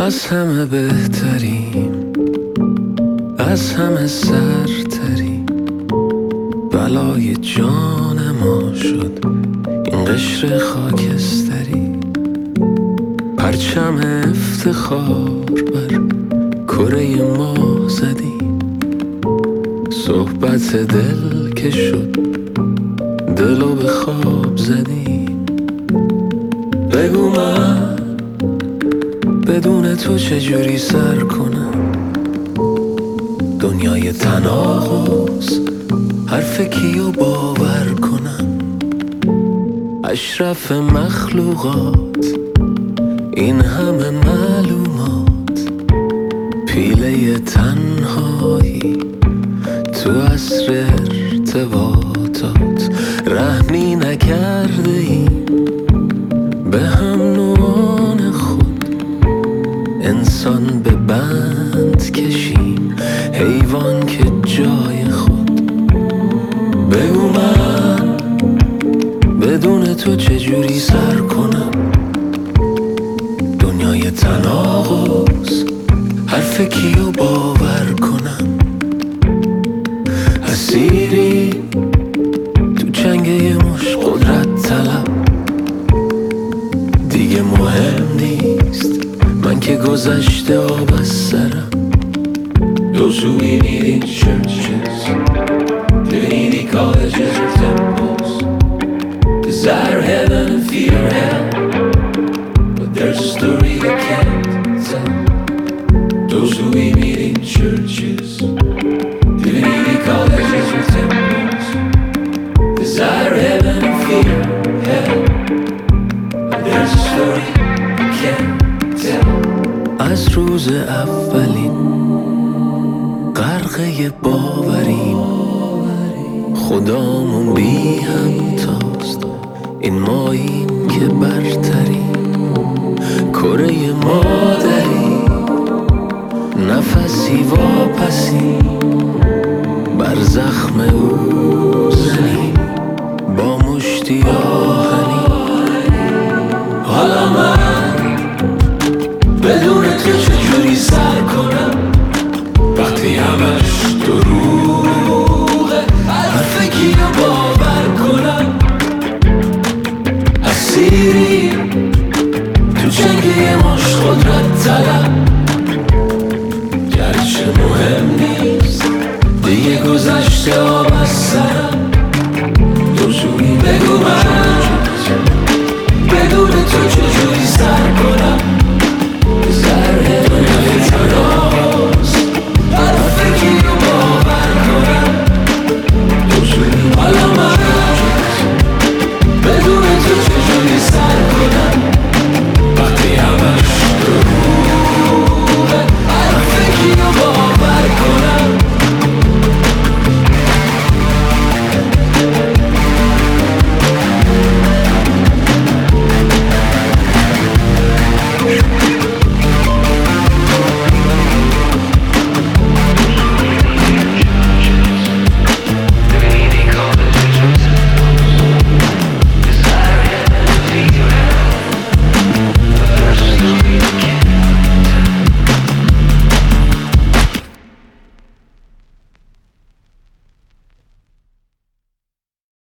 از همه بهتریم، از همه سرتریم. بلای جان ما شد این قشر خاکستری. پرچم افتخار بر کره ما زدیم. صحبت دل که شد دلو به خواب زدیم. بگو من بدون تو چجوری سر کنم؟ دنیای تناقض حرف کیو باور کنم؟ اشرف مخلوقات این همه معلومات، پیله تنهایی تو عصر ارتباطات. رحمی نکرده ایم به هم نوعان خود، انسان به بند کشیم حیوان که جای خود. بگو من بدون تو چجوری سر کنم؟ دنیای تناقض حرف کیو باور کنم؟ اسیری تو چنگ یه مش قدرت طلب. دیگه مهم نیست من که گذشته آب از سرم. Those who we need in churches, divinity colleges or temples, desire heaven and fear hell, but there's a story they can't tell. Those who we meet in churches, divinity colleges or temples, desire heaven and fear hell, but there's a story they can't tell. از روز اولین غرقه باوریم، خدامون بی همتاست، این ماییم که برتریم. کره مادری نفسی واپسی، بر زخم او زنیم با مشتی